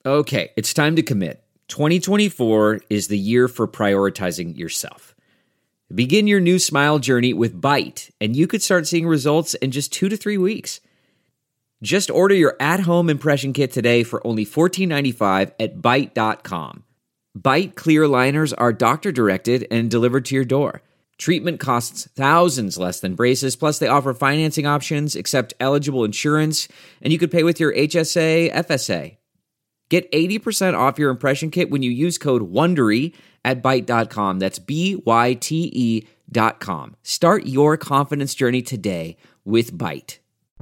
Okay, it's time to commit. 2024 is the year for prioritizing yourself. Begin your new smile journey with Byte, and you could start seeing results in just 2 to 3 weeks. Just order your at-home impression kit today for only $14.95 at Byte.com. Byte clear liners are doctor-directed and delivered to your door. Treatment costs thousands less than braces, plus they offer financing options, accept eligible insurance, and you could pay with your HSA, FSA. Get 80% off your impression kit when you use code WONDERY at Byte.com. That's BYTE.com. Start your confidence journey today with Byte.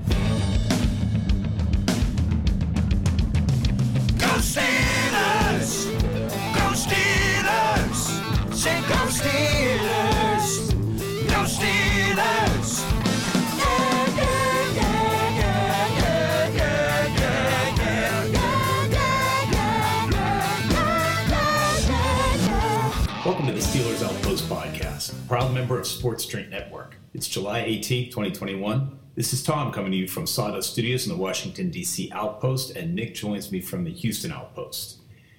Go Steelers! Go Steelers! Say go Steelers! Go Steelers! Welcome to the Steelers Outpost podcast, proud member of Sports Drink Network. It's July 18th, 2021. This is Tom coming to you from Sawdust Studios in the Washington, D.C. Outpost, and Nick joins me from the Houston Outpost.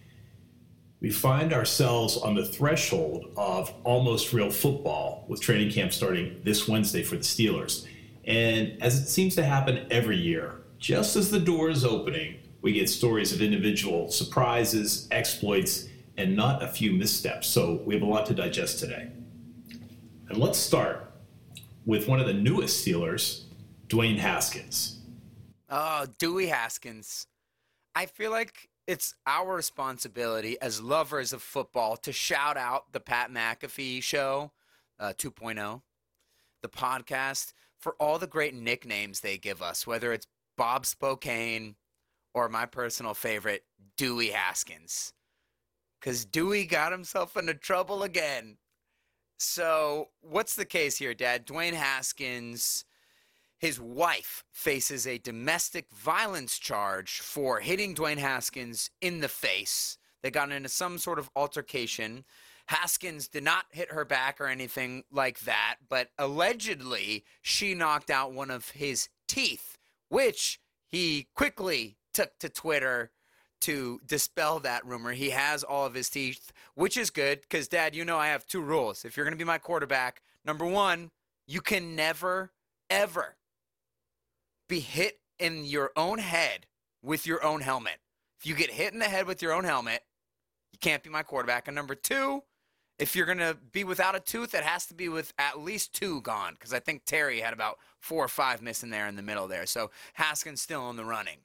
We find ourselves on the threshold of almost real football, with training camp starting this Wednesday for the Steelers. And as it seems to happen every year, just as the door is opening, we get stories of individual surprises, exploits, and not a few missteps. So we have a lot to digest today. And let's start with one of the newest Steelers, Dwayne Haskins. Oh, Dewey Haskins. I feel like it's our responsibility as lovers of football to shout out the Pat McAfee Show 2.0, the podcast, for all the great nicknames they give us, whether it's Bob Spokane or my personal favorite, Dewey Haskins. Because Dewey got himself into trouble again. So what's the case here, Dad? Dwayne Haskins, his wife faces a domestic violence charge for hitting Dwayne Haskins in the face. They got into some sort of altercation. Haskins did not hit her back or anything like that, but allegedly she knocked out one of his teeth, which he quickly took to Twitter to dispel that rumor. He has all of his teeth, which is good because, Dad, you know I have 2 rules. If you're going to be my quarterback, number 1, you can never, ever be hit in your own head with your own helmet. If you get hit in the head with your own helmet, you can't be my quarterback. And number 2, if you're going to be without a tooth, it has to be with at least 2 gone, because I think Terry had about 4 or 5 missing there in the middle there. So Haskins still in the running.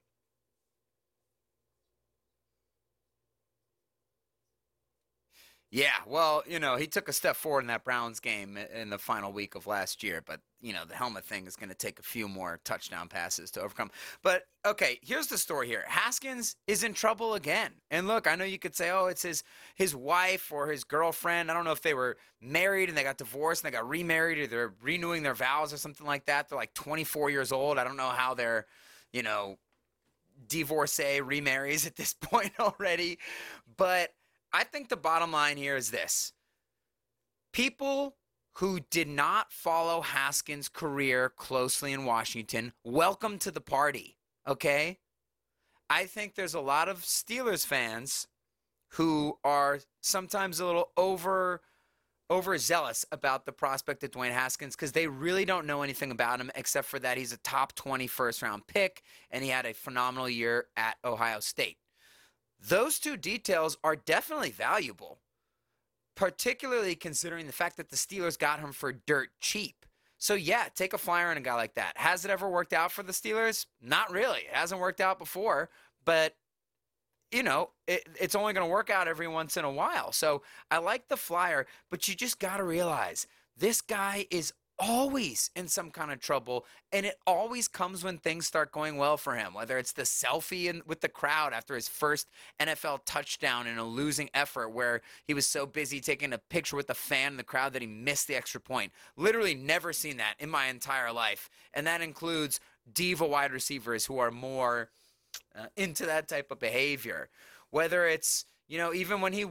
Yeah, well, you know, he took a step forward in that Browns game in the final week of last year, but, you know, the helmet thing is going to take a few more touchdown passes to overcome. But, okay, here's the story here. Haskins is in trouble again. And look, I know you could say, oh, it's his wife or his girlfriend. I don't know if they were married and they got divorced and they got remarried, or they're renewing their vows or something like that. They're like 24 years old. I don't know how they're, you know, divorcee remarries at this point already. But I think the bottom line here is this. People who did not follow Haskins' career closely in Washington, welcome to the party, okay? I think there's a lot of Steelers fans who are sometimes a little overzealous about the prospect of Dwayne Haskins because they really don't know anything about him except for that he's a top 20 first-round pick and he had a phenomenal year at Ohio State. Those 2 details are definitely valuable, particularly considering the fact that the Steelers got him for dirt cheap. So, yeah, take a flyer on a guy like that. Has it ever worked out for the Steelers? Not really. It hasn't worked out before, but, you know, it's only going to work out every once in a while. So I like the flyer, but you just got to realize this guy is always in some kind of trouble, and it always comes when things start going well for him, whether it's the selfie with the crowd after his first NFL touchdown in a losing effort where he was so busy taking a picture with the fan in the crowd that he missed the extra point. Literally never seen that in my entire life, and that includes diva wide receivers who are more into that type of behavior. Whether it's, you know, even when he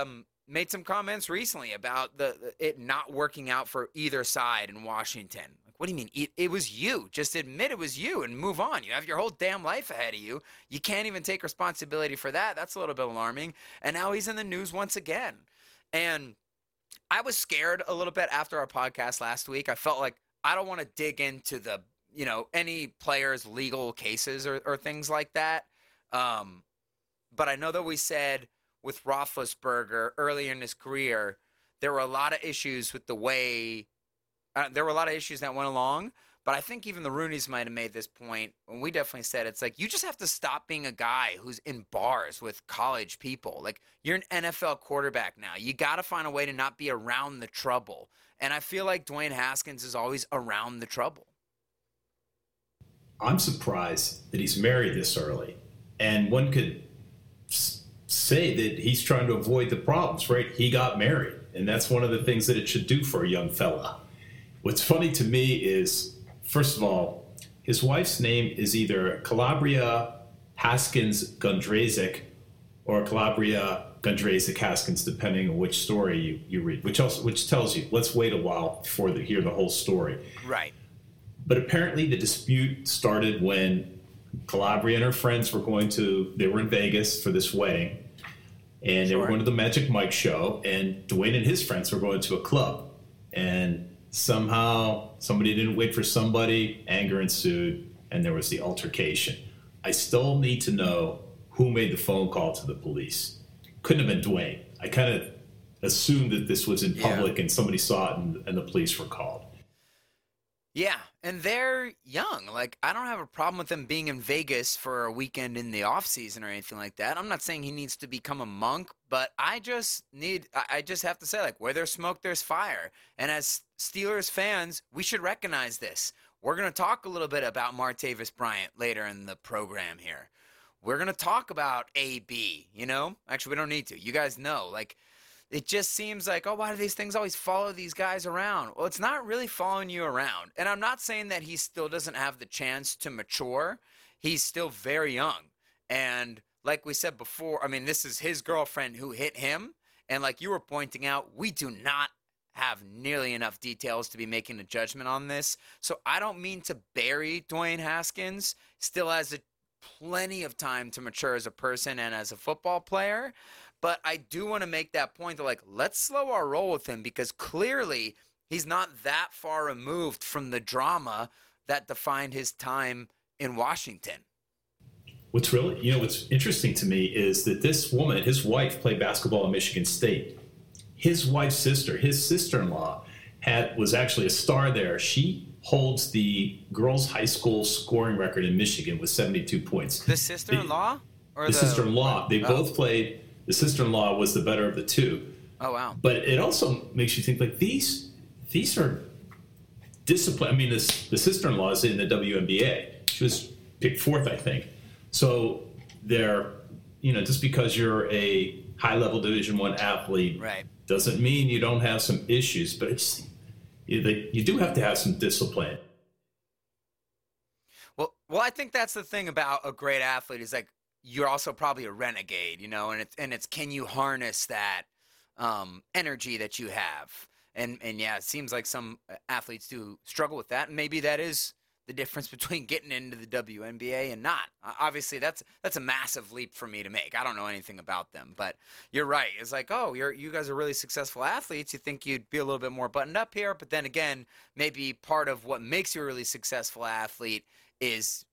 made some comments recently about it not working out for either side in Washington. What do you mean? It was you. Just admit it was you and move on. You have your whole damn life ahead of you. You can't even take responsibility for that. That's a little bit alarming. And now he's in the news once again. And I was scared a little bit after our podcast last week. I felt like I don't want to dig into the, any players' legal cases or things like that. But I know that we said with Roethlisberger early in his career, there were a lot of issues with the way there were a lot of issues that went along. But I think even the Rooneys might have made this point, and we definitely said it's like you just have to stop being a guy who's in bars with college people. Like, you're an NFL quarterback now. You got to find a way to not be around the trouble. And I feel like Dwayne Haskins is always around the trouble. I'm surprised that he's married this early. And one could say that he's trying to avoid the problems, right? He got married, and that's one of the things that it should do for a young fella. What's funny to me is, first of all, his wife's name is either Calabria Haskins Gundrazik or Calabria Gundrazik Haskins, depending on which story you read, which tells you, let's wait a while before they hear the whole story. Right. But apparently the dispute started when Calabria and her friends were in Vegas for this wedding, and they were going to the Magic Mike show, and Dwayne and his friends were going to a club, and somehow somebody didn't wait for somebody, anger ensued, and there was the altercation. I still need to know who made the phone call to the police. Couldn't have been Dwayne. I kind of assumed that this was in public and somebody saw it and the police were called. Yeah, and they're young. Like, I don't have a problem with them being in Vegas for a weekend in the off season or anything like that. I'm not saying he needs to become a monk, but I just have to say, like, where there's smoke, there's fire. And as Steelers fans, we should recognize this. We're going to talk a little bit about Martavis Bryant later in the program here. We're going to talk about AB, Actually, we don't need to. You guys know, like, it just seems like, why do these things always follow these guys around? Well, it's not really following you around. And I'm not saying that he still doesn't have the chance to mature. He's still very young. And like we said before, I mean, this is his girlfriend who hit him. And like you were pointing out, we do not have nearly enough details to be making a judgment on this. So I don't mean to bury Dwayne Haskins. Still has plenty of time to mature as a person and as a football player. But I do want to make that point that, like, let's slow our roll with him because clearly he's not that far removed from the drama that defined his time in Washington. What's interesting to me is that this woman, his wife, played basketball at Michigan State. His wife's sister, his sister-in-law, was actually a star there. She holds the girls' high school scoring record in Michigan with 72 points. The sister-in-law? The sister-in-law. They both played. The sister-in-law was the better of the two. Oh, wow. But it also makes you think, like, these are discipline. I mean, the sister-in-law is in the WNBA. She was picked fourth, I think. So they're, just because you're a high-level Division I athlete doesn't mean you don't have some issues. But you do have to have some discipline. Well, I think that's the thing about a great athlete is, like, you're also probably a renegade, and it's can you harness that energy that you have? And yeah, it seems like some athletes do struggle with that, and maybe that is the difference between getting into the WNBA and not. Obviously, that's a massive leap for me to make. I don't know anything about them, but you're right. It's like, you guys are really successful athletes. You think you'd be a little bit more buttoned up here, but then again, maybe part of what makes you a really successful athlete is,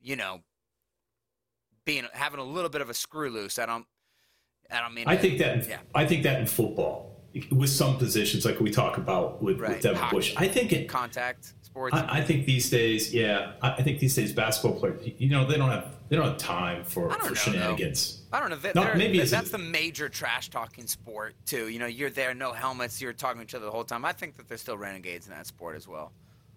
having a little bit of a screw loose. I don't mean. I think that in football, with some positions like we talk about with Devin Bush, I think it contact sports. I think these days, I think these days basketball players, they don't have time for shenanigans. I don't know. Maybe that's the major trash talking sport too. You're there, no helmets, you're talking to each other the whole time. I think that there's still renegades in that sport as well.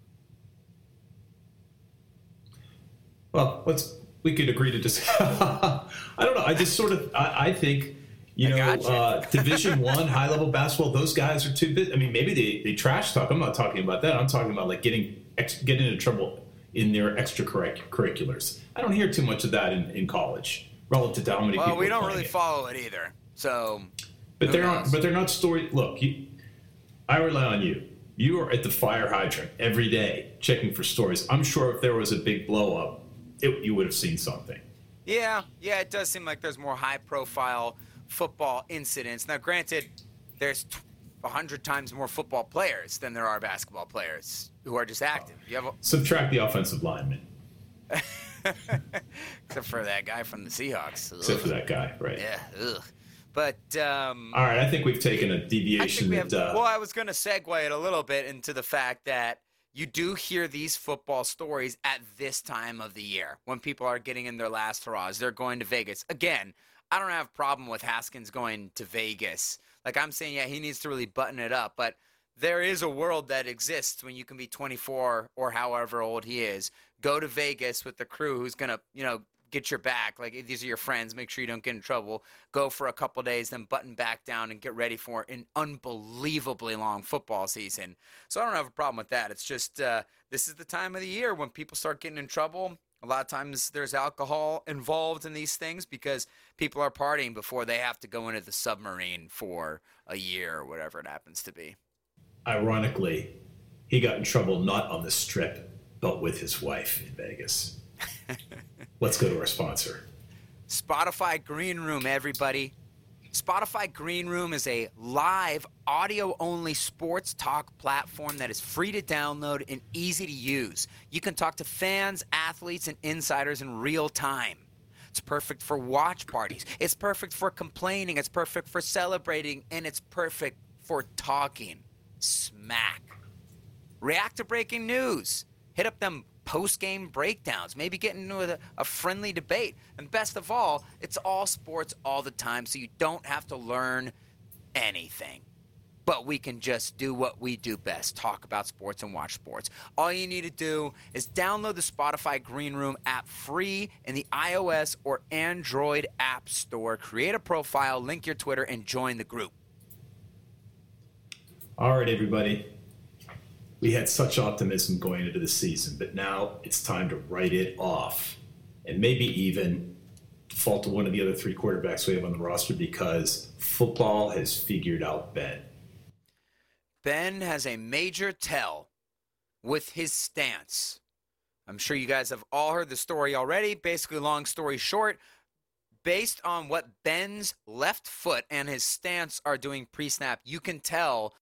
Well, we could agree to just. I don't know. I just I think, Division I high level basketball. Those guys are too big. I mean, maybe they trash talk. I'm not talking about that. I'm talking about like getting into trouble in their extracurriculars. I don't hear too much of that in college relative to how many people. Well, we don't really follow it either. So, but they're not story. Look, I rely on you. You are at the fire hydrant every day checking for stories. I'm sure if there was a big blow up, you would have seen something. Yeah, it does seem like there's more high-profile football incidents. Now, granted, there's 100 times more football players than there are basketball players who are just active. You have Subtract the offensive lineman. except for that guy from the Seahawks. Ugh. Except for that guy, right? Yeah, ugh. But all right, I think we've taken a deviation. Well, I was going to segue it a little bit into the fact that you do hear these football stories at this time of the year when people are getting in their last hurrahs. They're going to Vegas. Again, I don't have a problem with Haskins going to Vegas. Like I'm saying, yeah, he needs to really button it up. But there is a world that exists when you can be 24 or however old he is, go to Vegas with the crew who's going to, get your back. Like these are your friends. Make sure you don't get in trouble. Go for a couple days, then button back down and get ready for an unbelievably long football season. So I don't have a problem with that. It's just this is the time of the year when people start getting in trouble. A lot of times there's alcohol involved in these things because people are partying before they have to go into the submarine for a year or whatever it happens to be. Ironically, he got in trouble not on the Strip, but with his wife in Vegas. Let's go to our sponsor. Spotify Green Room, everybody. Spotify Green Room is a live, audio-only sports talk platform that is free to download and easy to use. You can talk to fans, athletes, and insiders in real time. It's perfect for watch parties. It's perfect for complaining. It's perfect for celebrating. And it's perfect for talking smack. React to breaking news. Hit up them post-game breakdowns, maybe get into a friendly debate. And best of all, it's all sports all the time, so you don't have to learn anything. But we can just do what we do best, talk about sports and watch sports. All you need to do is download the Spotify Green Room app free in the iOS or Android app store. Create a profile, link your Twitter, and join the group. All right, everybody. We had such optimism going into the season, but now it's time to write it off and maybe even default to one of the other three quarterbacks we have on the roster because football has figured out Ben. Ben has a major tell with his stance. I'm sure you guys have all heard the story already. Basically, long story short, based on what Ben's left foot and his stance are doing pre-snap, you can tell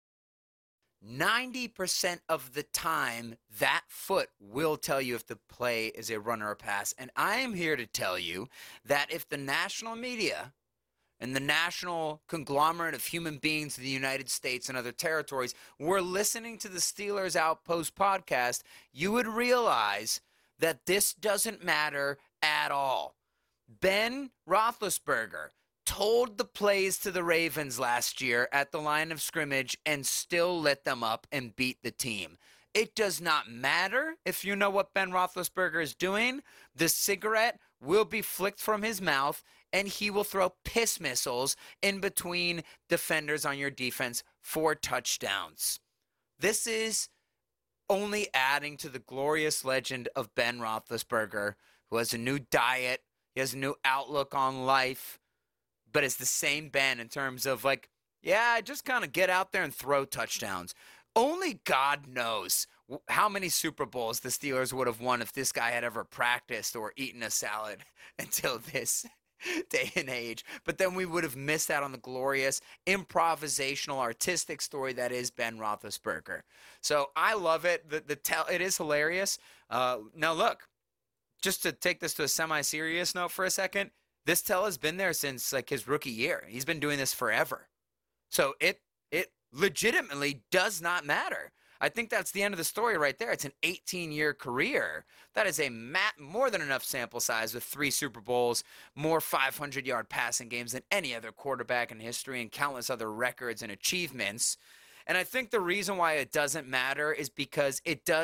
90% of the time, that foot will tell you if the play is a run or a pass. And I am here to tell you that if the national media and the national conglomerate of human beings in the United States and other territories were listening to the Steelers Outpost podcast, you would realize that this doesn't matter at all. Ben Roethlisberger told the plays to the Ravens last year at the line of scrimmage and still lit them up and beat the team. It does not matter if you know what Ben Roethlisberger is doing. The cigarette will be flicked from his mouth and he will throw piss missiles in between defenders on your defense for touchdowns. This is only adding to the glorious legend of Ben Roethlisberger, who has a new diet, he has a new outlook on life, but it's the same Ben in terms of just kind of get out there and throw touchdowns. Only God knows how many Super Bowls the Steelers would have won if this guy had ever practiced or eaten a salad until this day and age. But then we would have missed out on the glorious improvisational artistic story that is Ben Roethlisberger. So I love it. It is hilarious. Now look, just to take this to a semi-serious note for a second, this tell has been there since his rookie year. He's been doing this forever. So it legitimately does not matter. I think that's the end of the story right there. It's an 18-year career. That is more than enough sample size with 3 Super Bowls, more 500-yard passing games than any other quarterback in history, and countless other records and achievements. And I think the reason why it doesn't matter is because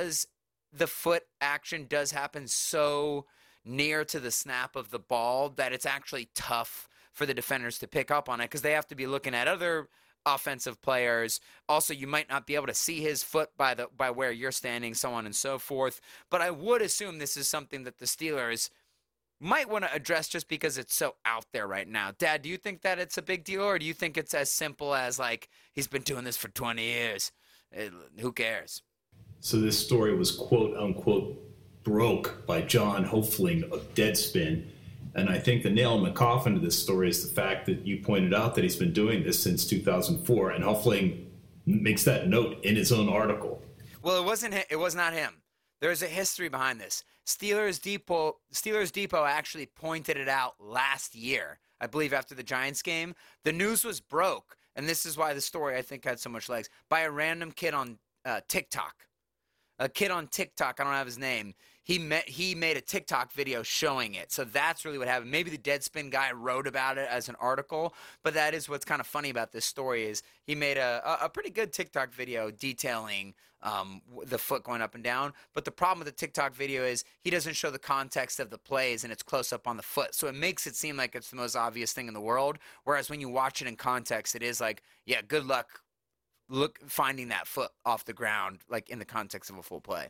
the foot action does happen so near to the snap of the ball that it's actually tough for the defenders to pick up on it because they have to be looking at other offensive players. Also, you might not be able to see his foot by where you're standing, so on and so forth. But I would assume this is something that the Steelers might want to address just because it's so out there right now. Dad, do you think that it's a big deal, or do you think it's as simple as he's been doing this for 20 years Who cares? So this story was quote unquote broke by John Hofling of Deadspin. And I think the nail in the coffin of this story is the fact that you pointed out that he's been doing this since 2004. And Hofling makes that note in his own article. Well, it was not him. There's a history behind this. Steelers Depot actually pointed it out last year, I believe after the Giants game. The news was broke, and this is why the story, I think, had so much legs, by a random kid on TikTok. A kid on TikTok, I don't have his name. He made a TikTok video showing it. So that's really what happened. Maybe the Deadspin guy wrote about it as an article, but that is what's kind of funny about this story is he made a pretty good TikTok video detailing the foot going up and down. But the problem with the TikTok video is he doesn't show the context of the plays and it's close up on the foot. So it makes it seem like it's the most obvious thing in the world. Whereas when you watch it in context, it is like, yeah, good luck finding that foot off the ground, like in the context of a full play.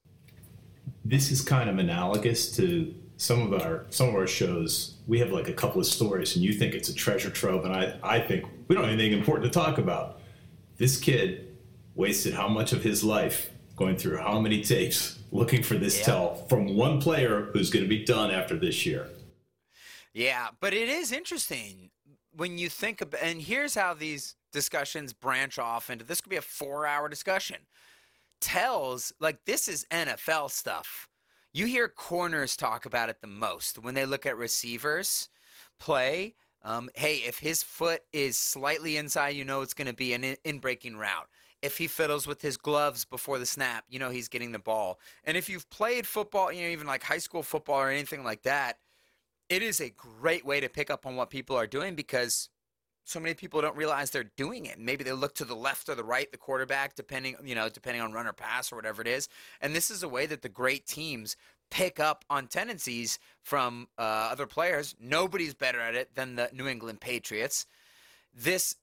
This is kind of analogous to some of our shows. We have like a couple of stories, and you think it's a treasure trove, and I think we don't have anything important to talk about. This kid wasted how much of his life going through how many tapes looking for this tell from one player who's going to be done after this year. Yeah, but it is interesting when you think about, and here's how these discussions branch off into, this could be a 4-hour discussion. Tells, like, this is NFL stuff. You hear corners talk about it the most when they look at receivers play. Hey, if his foot is slightly inside, you know it's going to be an in-breaking route. If he fiddles with his gloves before the snap, you know he's getting the ball. And if you've played football, you know, even like high school football or anything like that, it is a great way to pick up on what people are doing because so many people don't realize they're doing it. Maybe they look to the left or the right, the quarterback, depending on run or pass or whatever it is. And this is a way that the great teams pick up on tendencies from other players. Nobody's better at it than the New England Patriots. This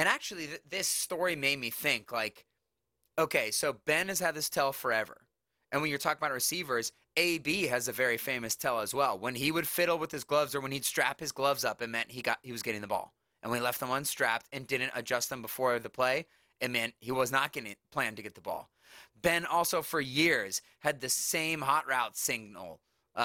story made me think, like, okay, so Ben has had this tell forever. And when you're talking about receivers, AB has a very famous tell as well. When he would fiddle with his gloves or when he'd strap his gloves up, it meant he was getting the ball. And when he left them unstrapped and didn't adjust them before the play, it meant he was not going to plan to get the ball. Ben also for years had the same hot route signal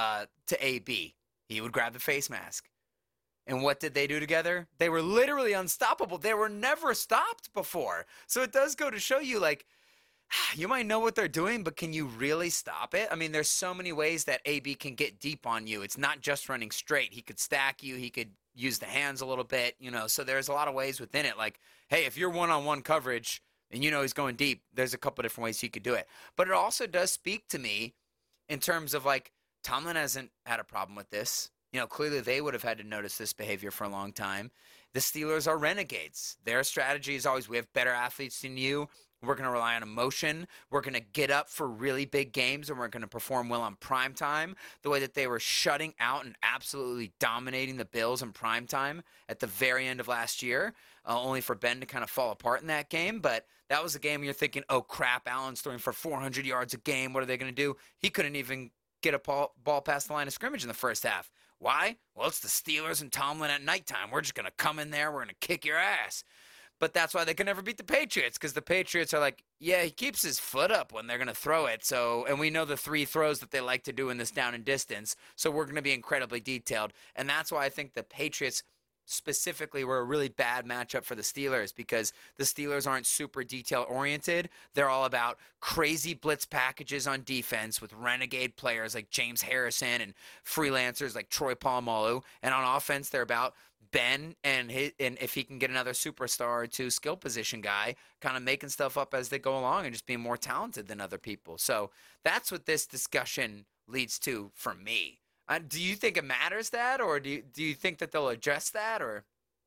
to AB. He would grab the face mask. And what did they do together? They were literally unstoppable. They were never stopped before. So it does go to show you, like, you might know what they're doing, but can you really stop it? I mean, there's so many ways that AB can get deep on you. It's not just running straight. He could stack you. He could use the hands a little bit, you know, so there's a lot of ways within it. Like, hey, if you're one-on-one coverage and you know he's going deep, there's a couple different ways he could do it. But it also does speak to me in terms of, like, Tomlin hasn't had a problem with this. You know, clearly they would have had to notice this behavior for a long time. The Steelers are renegades. Their strategy is always, we have better athletes than you. We're going to rely on emotion. We're going to get up for really big games, and we're going to perform well on primetime. The way that they were shutting out and absolutely dominating the Bills in primetime at the very end of last year, only for Ben to kind of fall apart in that game. But that was a game you're thinking, oh, crap, Allen's throwing for 400 yards a game. What are they going to do? He couldn't even get a ball past the line of scrimmage in the first half. Why? Well, it's the Steelers and Tomlin at nighttime. We're just going to come in there. We're going to kick your ass. But that's why they can never beat the Patriots, because the Patriots are like, yeah, he keeps his foot up when they're going to throw it. So, and we know the 3 throws that they like to do in this down and distance. So we're going to be incredibly detailed. And that's why I think the Patriots specifically were a really bad matchup for the Steelers, because the Steelers aren't super detail oriented. They're all about crazy blitz packages on defense with renegade players like James Harrison and freelancers like Troy Polamalu. And on offense, they're about Ben and if he can get another superstar or 2 skill position guy, kind of making stuff up as they go along and just being more talented than other people. So that's what this discussion leads to for me. Do you think it matters that, or do you think that they'll address that, or?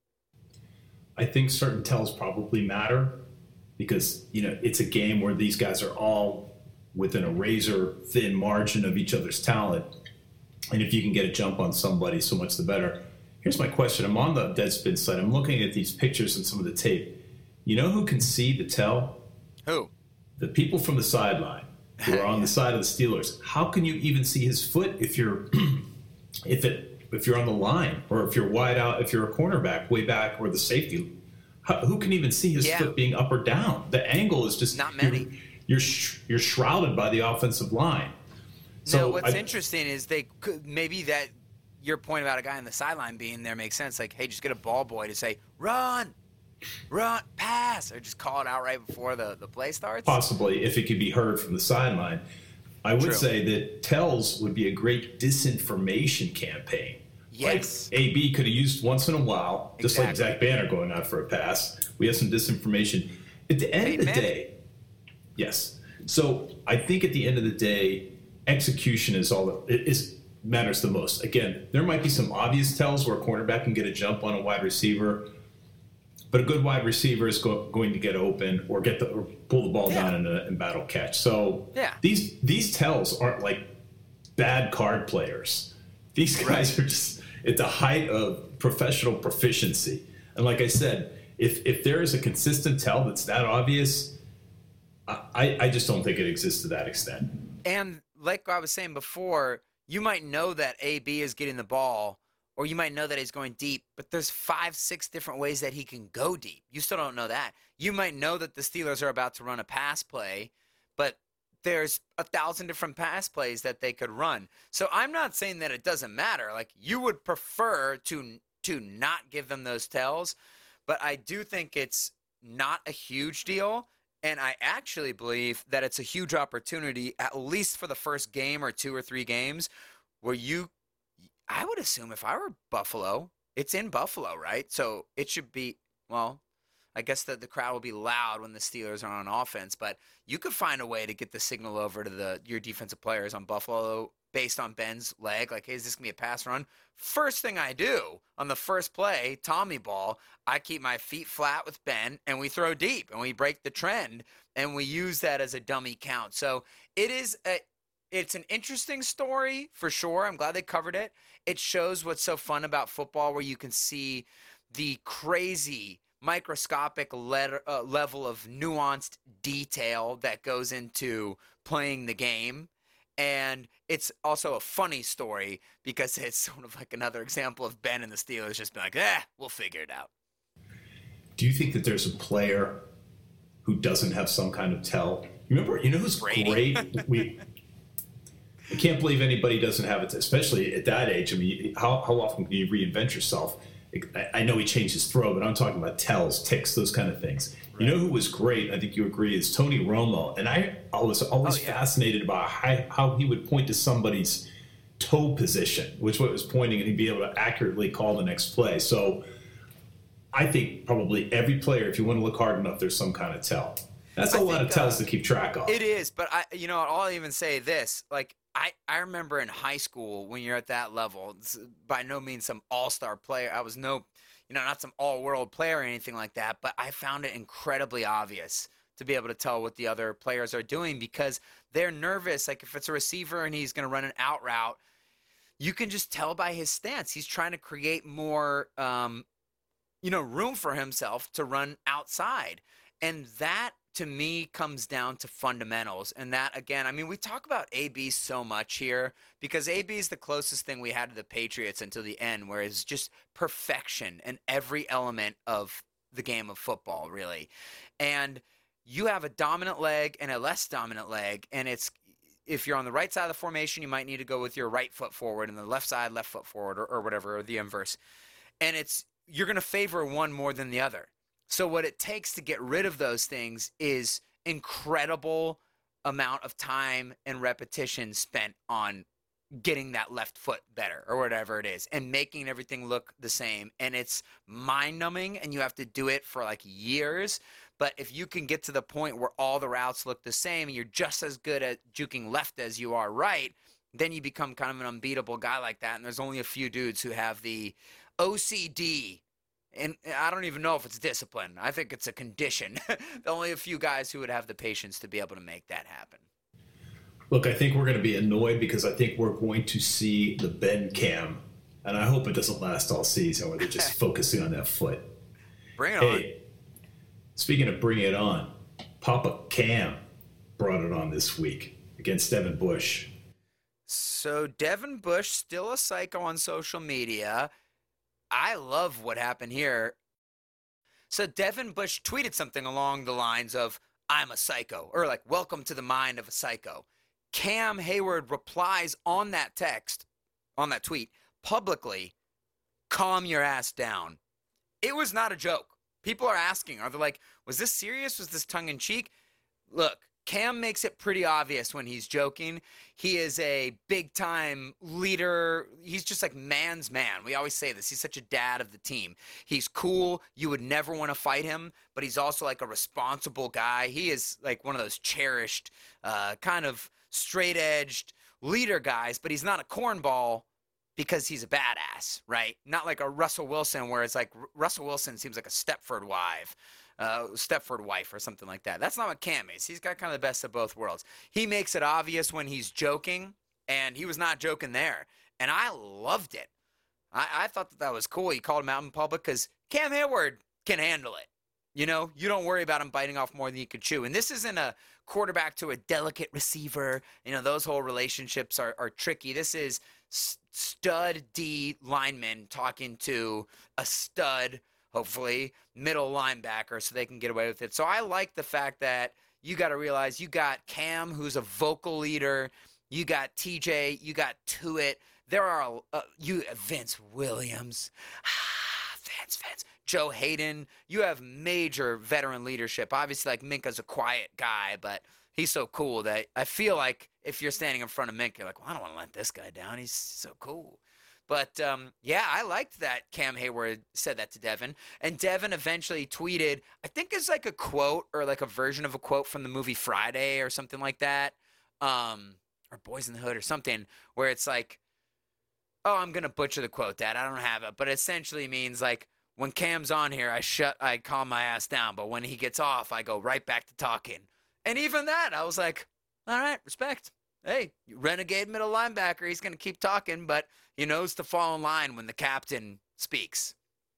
I think certain tells probably matter because, you know, it's a game where these guys are all within a razor thin margin of each other's talent. And if you can get a jump on somebody, so much the better. Here's my question. I'm on the Deadspin site. I'm looking at these pictures and some of the tape. You know who can see the tell? Who? The people from the sideline who are on the side of the Steelers. How can you even see his foot if you're if you're on the line, or if you're wide out, if you're a cornerback way back, or the safety? Who can even see his foot being up or down? The angle is just not many. You're shrouded by the offensive line. So no, what's interesting is they could maybe that your point about a guy on the sideline being there makes sense. Like, hey, just get a ball boy to say run, pass, or just call it out right before the play starts. Possibly, if it could be heard from the sideline. I would say that tells would be a great disinformation campaign. Yes. Like AB could have used once in a while, just like Zach Banner going out for a pass. We have some disinformation. At the end of the day, yes. So I think at the end of the day, execution is all that matters the most. Again, there might be some obvious tells where a cornerback can get a jump on a wide receiver, but a good wide receiver is going to get open or pull the ball down in battle catch. So these tells aren't like bad card players. These guys are just at the height of professional proficiency. And like I said, if there is a consistent tell that's that obvious, I just don't think it exists to that extent. And like I was saying before, you might know that AB is getting the ball, or you might know that he's going deep, but there's 5-6 different ways that he can go deep. You still don't know that. You might know that the Steelers are about to run a pass play, but there's 1,000 different pass plays that they could run. So I'm not saying that it doesn't matter. Like, you would prefer to not give them those tells, but I do think it's not a huge deal. And I actually believe that it's a huge opportunity, at least for the first game or 2 or 3 games, where I would assume if I were Buffalo, it's in Buffalo, right? So it should be, well, I guess that the crowd will be loud when the Steelers are on offense, but you could find a way to get the signal over to your defensive players on Buffalo based on Ben's leg. Like, hey, is this going to be a pass run? First thing I do on the first play, Tommy ball, I keep my feet flat with Ben, and we throw deep, and we break the trend, and we use that as a dummy count. So it's an interesting story for sure. I'm glad they covered it. It shows what's so fun about football, where you can see the crazy microscopic level of nuanced detail that goes into playing the game. And it's also a funny story because it's sort of like another example of Ben and the Steelers just being like, we'll figure it out. Do you think that there's a player who doesn't have some kind of tell? You know who's Brady. great? I can't believe anybody doesn't have it, especially at that age. I mean, how often can you reinvent yourself? I know he changed his throw, but I'm talking about tells, ticks, those kind of things. Right. You know who was great, I think you agree, is Tony Romo. And I was always fascinated about how he would point to somebody's toe position, which way it was pointing, and he'd be able to accurately call the next play. So I think probably every player, if you want to look hard enough, there's some kind of tell. That's a lot of tells to keep track of. It is, but I'll even say this. Like, I remember in high school when you're at that level, it's by no means some all-star player. I was not some all-world player or anything like that, but I found it incredibly obvious to be able to tell what the other players are doing because they're nervous. Like, if it's a receiver and he's going to run an out route, you can just tell by his stance. He's trying to create more, room for himself to run outside. And that, to me, comes down to fundamentals. And that, again, I mean, we talk about AB so much here because AB is the closest thing we had to the Patriots until the end, where it's just perfection in every element of the game of football, really. And you have a dominant leg and a less dominant leg, and if you're on the right side of the formation, you might need to go with your right foot forward, and the left side, left foot forward, or whatever, or the inverse. And you're going to favor one more than the other. So what it takes to get rid of those things is incredible amount of time and repetition spent on getting that left foot better or whatever it is and making everything look the same. And it's mind-numbing, and you have to do it for like years. But if you can get to the point where all the routes look the same and you're just as good at juking left as you are right, then you become kind of an unbeatable guy like that. And there's only a few dudes who have the OCD. And I don't even know if it's discipline. I think it's a condition. Only a few guys who would have the patience to be able to make that happen. Look, I think we're going to be annoyed because I think we're going to see the Ben cam, and I hope it doesn't last all season where they're just focusing on that foot. Bring it on. Speaking of bringing it on, Papa Cam brought it on this week against Devin Bush. So Devin Bush, still a psycho on social media. I love what happened here. So Devin Bush tweeted something along the lines of, I'm a psycho, or like, welcome to the mind of a psycho. Cam Hayward replies on that text, on that tweet, publicly, calm your ass down. It was not a joke. People are asking, are they like, was this serious? Was this tongue in cheek? Look, Cam makes it pretty obvious when he's joking. He is a big-time leader. He's just like man's man. We always say this. He's such a dad of the team. He's cool. You would never want to fight him, but he's also like a responsible guy. He is like one of those cherished, kind of straight-edged leader guys, but he's not a cornball because he's a badass, right? Not like a Russell Wilson where it's like Russell Wilson seems like a Stepford wife or something like that. That's not what Cam is. He's got kind of the best of both worlds. He makes it obvious when he's joking, and he was not joking there. And I loved it. I thought that was cool. He called him out in public because Cam Hayward can handle it. You know, you don't worry about him biting off more than you could chew. And this isn't a quarterback to a delicate receiver. You know, those whole relationships are tricky. This is stud D lineman talking to a stud, hopefully, middle linebacker so they can get away with it. So I like the fact that you got to realize you got Cam, who's a vocal leader. You got TJ. You got Tuitt. There are Vince Williams. Vince. Joe Hayden. You have major veteran leadership. Obviously, like Minka's a quiet guy, but he's so cool that I feel like if you're standing in front of Minka, you're like, well, I don't want to let this guy down. He's so cool. But, yeah, I liked that Cam Hayward said that to Devin. And Devin eventually tweeted, I think it's like a quote or like a version of a quote from the movie Friday or something like that, or Boys in the Hood or something, where it's like, oh, I'm going to butcher the quote, Dad. I don't have it. But it essentially means like, when Cam's on here, I calm my ass down. But when he gets off, I go right back to talking. And even that, I was like, all right, respect. Hey, renegade middle linebacker. He's going to keep talking, but he knows to fall in line when the captain speaks.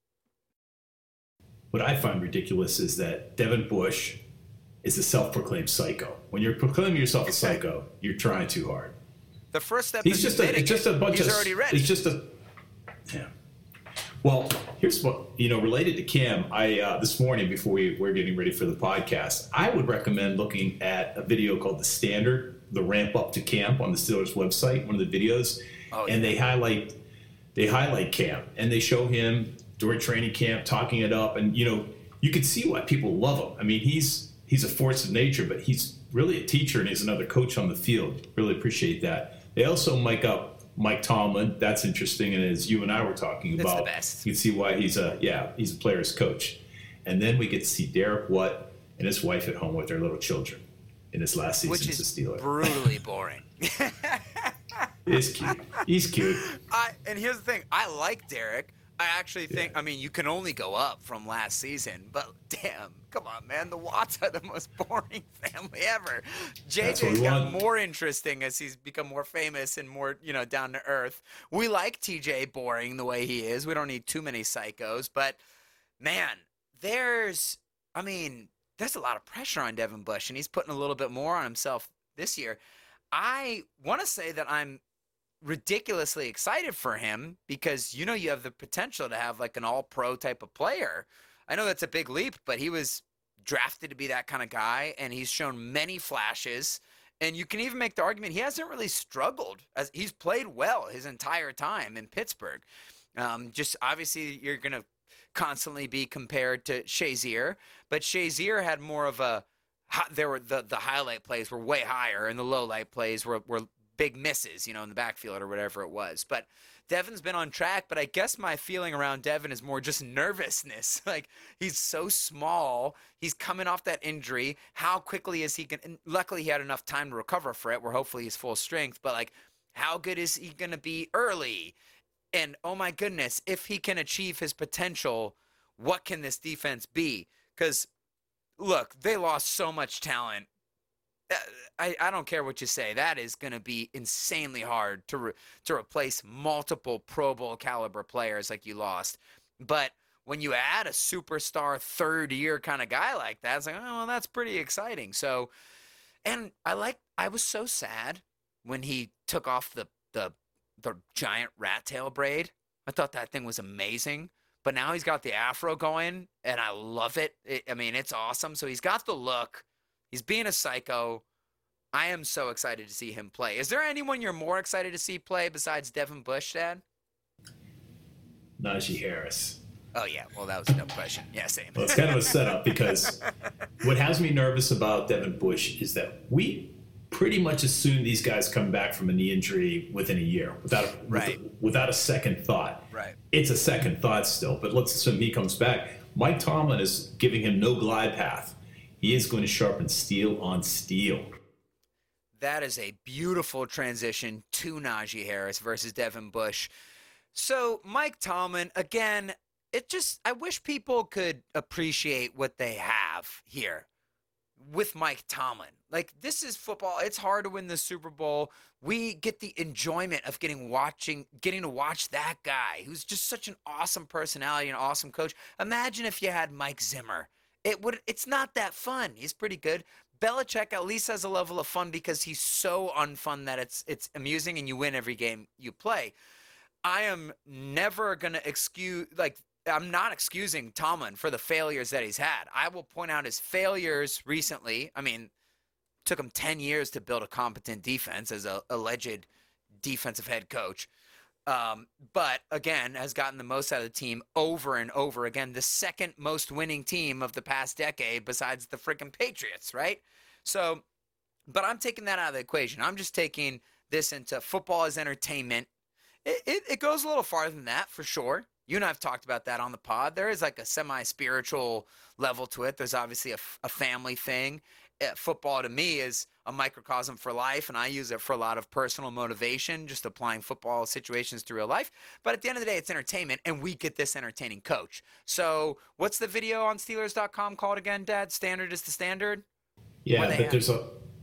What I find ridiculous is that Devin Bush is a self-proclaimed psycho. When you're proclaiming yourself a psycho, you're trying too hard. The first step He's is just a bunch he's of. already ready. He's just a. Yeah. Well, here's what, related to Cam, I this morning before we're getting ready for the podcast, I would recommend looking at a video called The Standard, the ramp up to camp on the Steelers website, one of the videos. Oh, yeah. And they highlight Cam, and they show him during training camp talking it up, and you can see why people love him. I mean, he's a force of nature, but he's really a teacher, and he's another coach on the field. Really appreciate that. They also mic up Mike Tomlin. That's interesting, and as you and I were talking about, the best. You can see why he's a player's coach. And then we get to see Derek Watt and his wife at home with their little children in his last season as a Steeler. Which is brutally boring. He's cute. He's cute. And here's the thing. I like Derek. I actually think, you can only go up from last season, but damn, come on, man. The Watts are the most boring family ever. JJ's got more interesting as he's become more famous and more, down to earth. We like TJ boring the way he is. We don't need too many psychos, but man, there's a lot of pressure on Devin Bush, and he's putting a little bit more on himself this year. I want to say that I'm ridiculously excited for him because you have the potential to have like an all-pro type of player. I know that's a big leap, but he was drafted to be that kind of guy, and he's shown many flashes. And you can even make the argument he hasn't really struggled, as he's played well his entire time in Pittsburgh. Just obviously you're going to constantly be compared to Shazier, but Shazier had more of a the highlight plays were way higher and the low light plays were big misses, in the backfield or whatever it was. But Devin's been on track, but I guess my feeling around Devin is more just nervousness. Like, he's so small. He's coming off that injury. How quickly is he going to – luckily, he had enough time to recover for it, where hopefully he's full strength. But, like, how good is he going to be early? And, oh, my goodness, if he can achieve his potential, what can this defense be? Because, look, they lost so much talent. I don't care what you say. That is going to be insanely hard to replace multiple Pro Bowl caliber players like you lost. But when you add a superstar third-year kind of guy like that, it's like, oh, well, that's pretty exciting. So, and I was so sad when he took off the giant rat tail braid. I thought that thing was amazing. but now he's got the afro going, and I love it. I mean, it's awesome. So he's got the look. He's being a psycho. I am so excited to see him play. Is there anyone you're more excited to see play besides Devin Bush, Dad? Najee Harris. Oh, yeah. Well, that was no question. Yeah, same. Well, it's kind of a setup because what has me nervous about Devin Bush is that we pretty much assume these guys come back from a knee injury within a year without a second thought. Right. It's a second thought still, but let's assume he comes back. Mike Tomlin is giving him no glide path. He is going to sharpen steel on steel. That is a beautiful transition to Najee Harris versus Devin Bush. So Mike Tomlin, again, I wish people could appreciate what they have here with Mike Tomlin. Like, this is football. It's hard to win the Super Bowl. We get the enjoyment of getting to watch that guy who's just such an awesome personality, an awesome coach. Imagine if you had Mike Zimmer. It's not that fun. He's pretty good. Belichick at least has a level of fun because he's so unfun that it's amusing and you win every game you play. I am never going to I'm not excusing Tomlin for the failures that he's had. I will point out his failures recently. I mean, it took him 10 years to build a competent defense as a alleged defensive head coach. But again, has gotten the most out of the team over and over again. The second most winning team of the past decade besides the freaking Patriots, right? So, but I'm taking that out of the equation. I'm just taking this into football as entertainment. It goes a little farther than that for sure. You and I have talked about that on the pod. There is like a semi-spiritual level to it. There's obviously a family thing. Football to me is a microcosm for life, and I use it for a lot of personal motivation, just applying football situations to real life. But at the end of the day, it's entertainment, and we get this entertaining coach. So what's the video on Steelers.com called again, Dad? Standard is the standard? Yeah, but so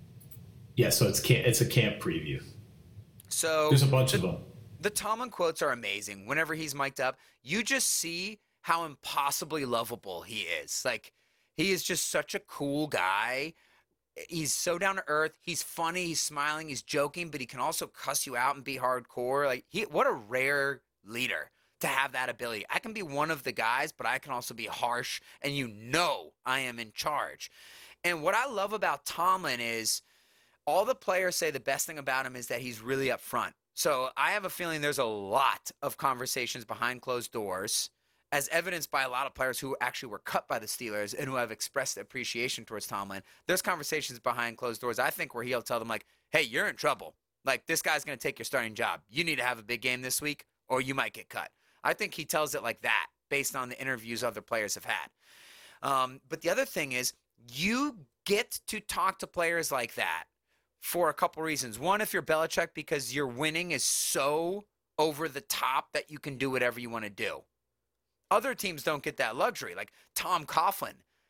it's a camp preview. So there's a bunch of them. The Tomlin quotes are amazing. Whenever he's mic'd up, you just see how impossibly lovable he is. Like, he is just such a cool guy. He's so down to earth. He's funny. He's smiling. He's joking, but he can also cuss you out and be hardcore. Like, what a rare leader to have that ability. I can be one of the guys, but I can also be harsh, and I am in charge. And what I love about Tomlin is all the players say the best thing about him is that he's really upfront. So I have a feeling there's a lot of conversations behind closed doors, as evidenced by a lot of players who actually were cut by the Steelers and who have expressed appreciation towards Tomlin. There's conversations behind closed doors, I think, where he'll tell them, like, hey, you're in trouble. Like, this guy's going to take your starting job. You need to have a big game this week or you might get cut. I think he tells it like that based on the interviews other players have had. But the other thing is you get to talk to players like that for a couple reasons. One, if you're Belichick, because your winning is so over the top that you can do whatever you want to do. Other teams don't get that luxury. Like Tom Coughlin,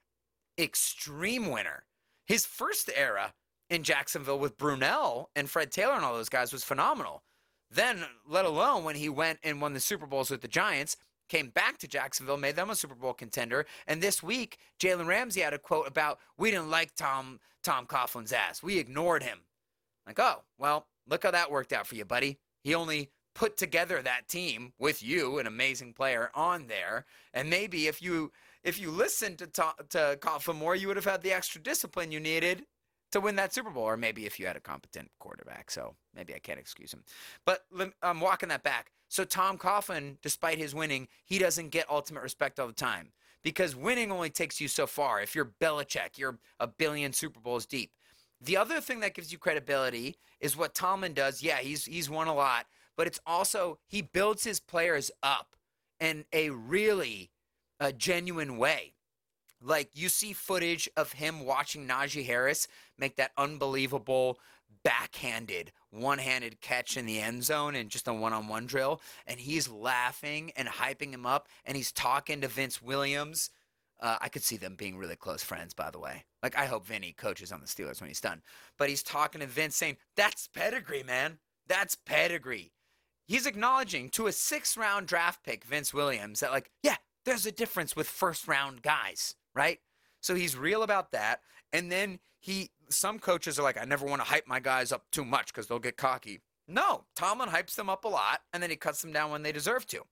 extreme winner. His first era in Jacksonville with Brunell and Fred Taylor and all those guys was phenomenal. Then, let alone when he went and won the Super Bowls with the Giants, came back to Jacksonville, made them a Super Bowl contender. And this week, Jalen Ramsey had a quote about, we didn't like Tom Coughlin's ass. We ignored him. Like, oh, well, look how that worked out for you, buddy. He only put together that team with you, an amazing player, on there. And maybe if you listened to Coughlin more, you would have had the extra discipline you needed to win that Super Bowl. Or maybe if you had a competent quarterback. So maybe I can't excuse him. But I'm walking that back. So Tom Coughlin, despite his winning, he doesn't get ultimate respect all the time. Because winning only takes you so far. If you're Belichick, you're a billion Super Bowls deep. The other thing that gives you credibility is what Tomlin does. Yeah, he's won a lot. But it's also he builds his players up in a really genuine way. Like, you see footage of him watching Najee Harris make that unbelievable backhanded, one-handed catch in the end zone in just a one-on-one drill, and he's laughing and hyping him up, and he's talking to Vince Williams. I could see them being really close friends, by the way. Like, I hope Vinny coaches on the Steelers when he's done. But he's talking to Vince saying, that's pedigree, man. That's pedigree. He's acknowledging to a 6th-round draft pick, Vince Williams, that, like, yeah, there's a difference with first-round guys, right? So he's real about that. And then some coaches are like, I never want to hype my guys up too much because they'll get cocky. No, Tomlin hypes them up a lot, and then he cuts them down when they deserve to.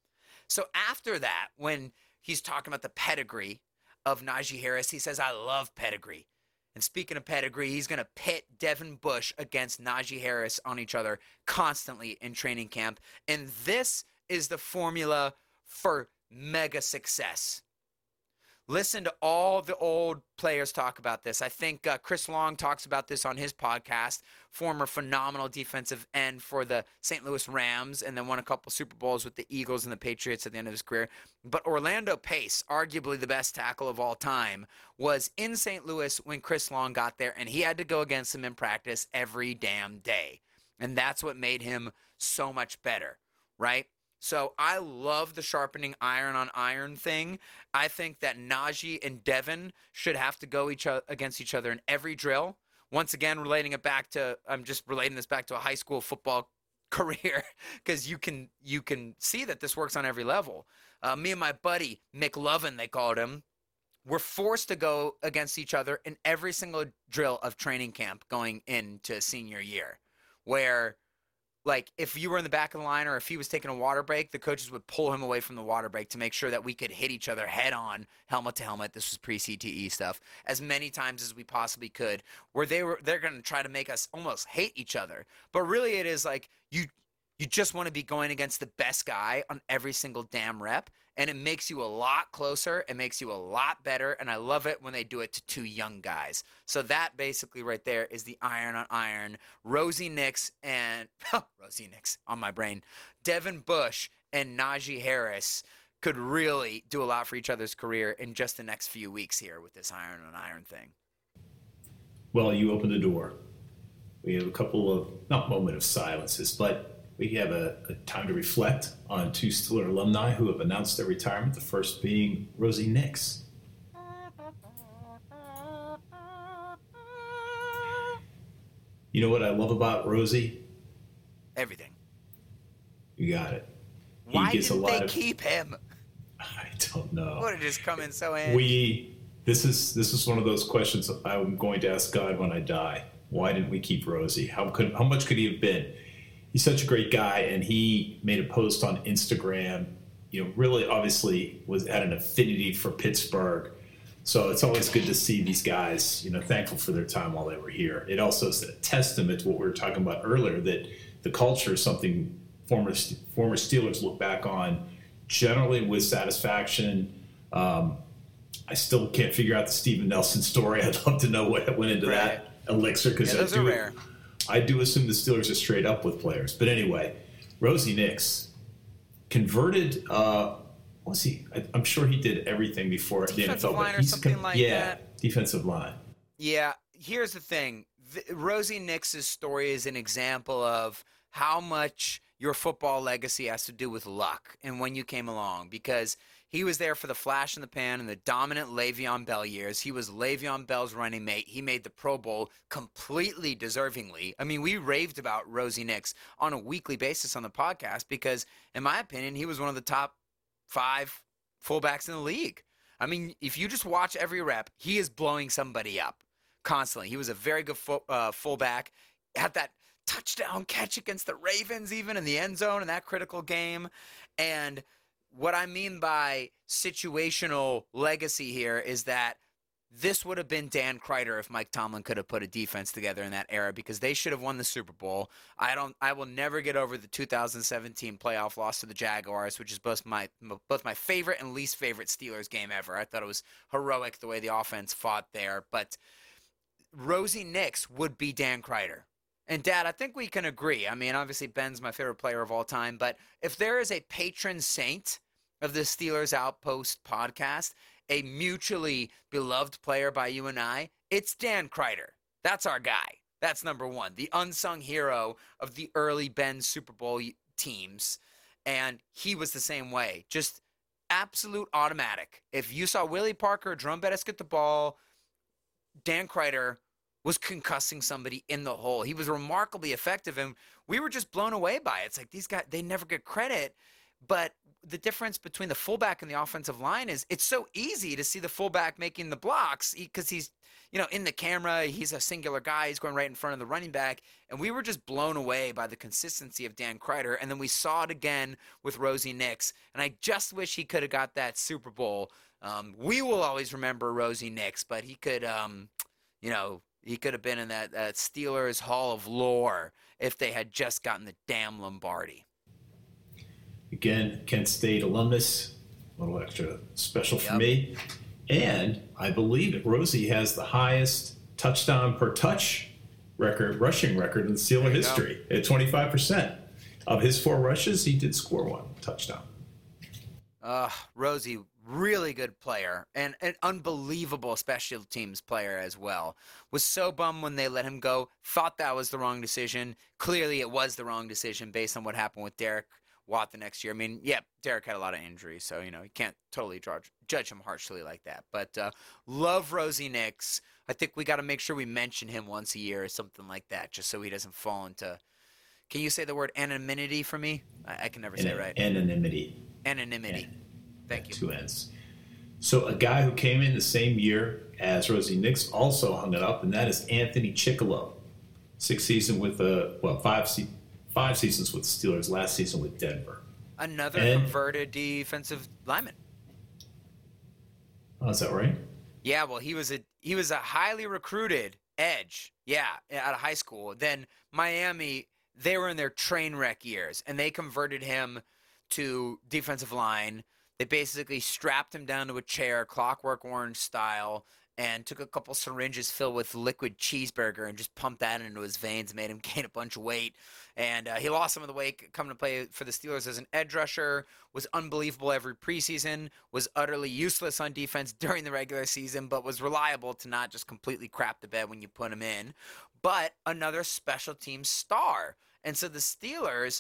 So after that, when he's talking about the pedigree of Najee Harris, he says, I love pedigree. And speaking of pedigree, he's going to pit Devin Bush against Najee Harris on each other constantly in training camp. And this is the formula for mega success. Listen to all the old players talk about this. I think Chris Long talks about this on his podcast, former phenomenal defensive end for the St. Louis Rams, and then won a couple Super Bowls with the Eagles and the Patriots at the end of his career. But Orlando Pace, arguably the best tackle of all time, was in St. Louis when Chris Long got there, and he had to go against him in practice every damn day. And that's what made him so much better, right? So I love the sharpening iron on iron thing. I think that Najee and Devin should have to go against each other in every drill. Once again, I'm just relating this back to a high school football career because you can see that this works on every level. Me and my buddy, McLovin, they called him, were forced to go against each other in every single drill of training camp going into senior year, where like if you were in the back of the line or if he was taking a water break, the coaches would pull him away from the water break to make sure that we could hit each other head on, helmet to helmet. This was pre-CTE stuff, as many times as we possibly could, where they're going to try to make us almost hate each other. But really it is like you just want to be going against the best guy on every single damn rep, and it makes you a lot closer. It makes you a lot better, and I love it when they do it to two young guys. So that basically right there is the iron on iron. Rosie Nix and Rosie Nix on my brain. Devin Bush and Najee Harris could really do a lot for each other's career in just the next few weeks here with this iron on iron thing. Well, you opened the door. We have a couple of, not moment of silences, but we have a time to reflect on two Steeler alumni who have announced their retirement, the first being Rosie Nix. You know what I love about Rosie? Everything. You got it. Why didn't they keep him? I don't know. Would have just come in so handy. This is one of those questions I'm going to ask God when I die. Why didn't we keep Rosie? How much could he have been? He's such a great guy, and he made a post on Instagram, really obviously had an affinity for Pittsburgh. So it's always good to see these guys, thankful for their time while they were here. It also is a testament to what we were talking about earlier, that the culture is something former Steelers look back on generally with satisfaction. I still can't figure out the Steven Nelson story. I'd love to know what went into that elixir, because those are rare. I do assume the Steelers are straight up with players. But anyway, Rosie Nix converted. Was he? I'm sure he did everything before defensive the NFL. Line or something like that. Defensive line. Yeah. Here's the thing. Rosie Nix's story is an example of how much your football legacy has to do with luck and when you came along, because he was there for the flash in the pan and the dominant Le'Veon Bell years. He was Le'Veon Bell's running mate. He made the Pro Bowl completely deservingly. I mean, we raved about Rosie Nix on a weekly basis on the podcast because, in my opinion, he was one of the top 5 fullbacks in the league. I mean, if you just watch every rep, he is blowing somebody up constantly. He was a very good fullback. Had that touchdown catch against the Ravens even in the end zone in that critical game. And what I mean by situational legacy here is that this would have been Dan Kreider if Mike Tomlin could have put a defense together in that era, because they should have won the Super Bowl. I will never get over the 2017 playoff loss to the Jaguars, which is both my favorite and least favorite Steelers game ever. I thought it was heroic the way the offense fought there. But Rosie Nix would be Dan Kreider. And, Dad, I think we can agree. I mean, obviously, Ben's my favorite player of all time. But if there is a patron saint of the Steelers Outpost podcast, a mutually beloved player by you and I, it's Dan Kreider. That's our guy. That's number one. The unsung hero of the early Ben Super Bowl teams. And he was the same way. Just absolute automatic. If you saw Willie Parker or Jerome Bettis get the ball, Dan Kreider was concussing somebody in the hole. He was remarkably effective, and we were just blown away by it. It's like these guys, they never get credit, but the difference between the fullback and the offensive line is it's so easy to see the fullback making the blocks because he's, in the camera, he's a singular guy. He's going right in front of the running back. And we were just blown away by the consistency of Dan Kreider. And then we saw it again with Rosie Nix. And I just wish he could have got that Super Bowl. We will always remember Rosie Nix, but he could, he could have been in that Steelers Hall of Lore if they had just gotten the damn Lombardi. Again, Kent State alumnus, a little extra special for me. And I believe that Rosie has the highest touchdown per touch rushing record in Steeler history at 25%. Of his 4 rushes, he did score 1 touchdown. Rosie, really good player and an unbelievable special teams player as well. Was so bummed when they let him go. Thought that was the wrong decision. Clearly it was the wrong decision based on what happened with Derek Watt the next year. I mean, Derek had a lot of injuries, so, you can't totally judge him harshly like that. But love Rosie Nix. I think we got to make sure we mention him once a year or something like that, just so he doesn't fall into – can you say the word anonymity for me? I can never say it right. Anonymity. Thank you. 2 N's. So a guy who came in the same year as Rosie Nix also hung it up, and that is Anthony Chickillo. 5 seasons with the Steelers, last season with Denver. Another converted defensive lineman. Oh, is that right? Yeah, well, he was a highly recruited edge. Yeah, out of high school. Then Miami, they were in their train wreck years, and they converted him to defensive line. They basically strapped him down to a chair, Clockwork Orange style, and took a couple syringes filled with liquid cheeseburger and just pumped that into his veins, made him gain a bunch of weight. And he lost some of the weight coming to play for the Steelers as an edge rusher, was unbelievable every preseason, was utterly useless on defense during the regular season, but was reliable to not just completely crap the bed when you put him in. But another special team star. And so the Steelers,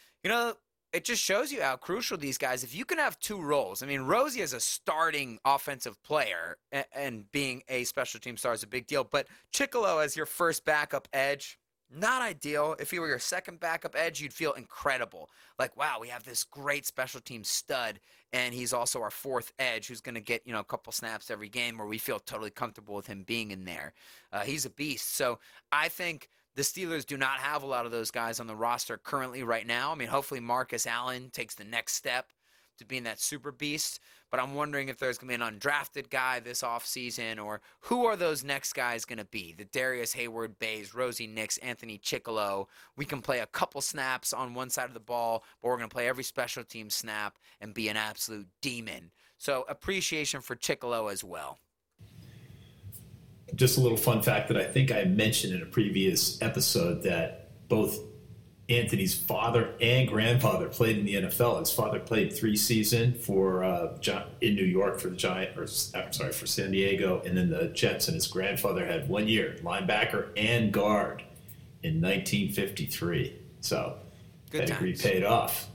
it just shows you how crucial these guys, if you can have 2 roles. I mean, Rosie as a starting offensive player and being a special team star is a big deal, but Chickillo as your first backup edge, not ideal. If he were your second backup edge, you'd feel incredible. Like, wow, we have this great special team stud, and he's also our 4th edge who's going to get, a couple snaps every game where we feel totally comfortable with him being in there. He's a beast. So I think the Steelers do not have a lot of those guys on the roster currently right now. I mean, hopefully Marcus Allen takes the next step to being that super beast. But I'm wondering if there's going to be an undrafted guy this offseason, or who are those next guys going to be? The Darius Hayward-Bays, Rosie Nix, Anthony Chickillo. We can play a couple snaps on one side of the ball, but we're going to play every special team snap and be an absolute demon. So appreciation for Chickillo as well. Just a little fun fact that I think I mentioned in a previous episode, that both Anthony's father and grandfather played in the NFL. His father played 3 seasons for in New York for the for San Diego, and then the Jets. And his grandfather had 1 year, linebacker and guard, in 1953. So good pedigree times. paid off.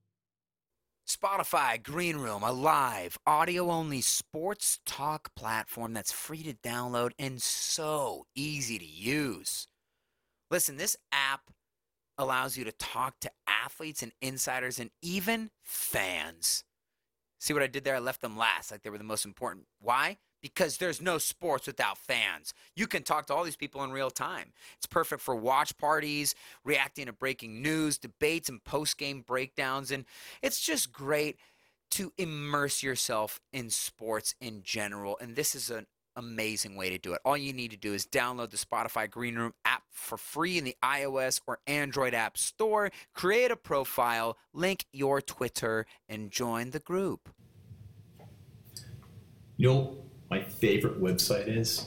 Spotify Green Room, a live, audio-only sports talk platform that's free to download and so easy to use. Listen, this app allows you to talk to athletes and insiders and even fans. See what I did there? I left them last, like they were the most important. Why? Because there's no sports without fans. You can talk to all these people in real time. It's perfect for watch parties, reacting to breaking news, debates, and post-game breakdowns. And it's just great to immerse yourself in sports in general. And this is an amazing way to do it. All you need to do is download the Spotify Green Room app for free in the iOS or Android app store. Create a profile, link your Twitter, and join the group. My favorite website is,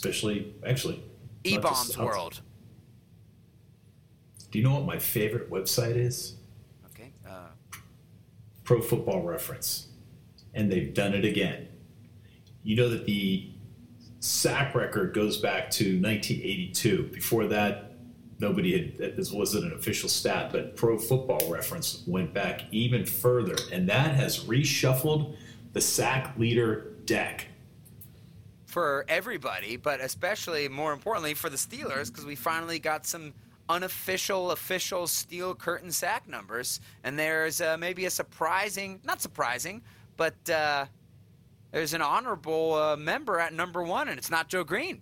E-Bombs World. Do you know what my favorite website is? Okay. Pro Football Reference. And they've done it again. You know that the sack record goes back to 1982. Before that, this wasn't an official stat, but Pro Football Reference went back even further. And that has reshuffled the sack leader deck. For everybody, but especially, more importantly, for the Steelers, because we finally got some unofficial, official steel curtain sack numbers. And there's maybe a surprising, not surprising, but there's an honorable member at number 1, and it's not Joe Green.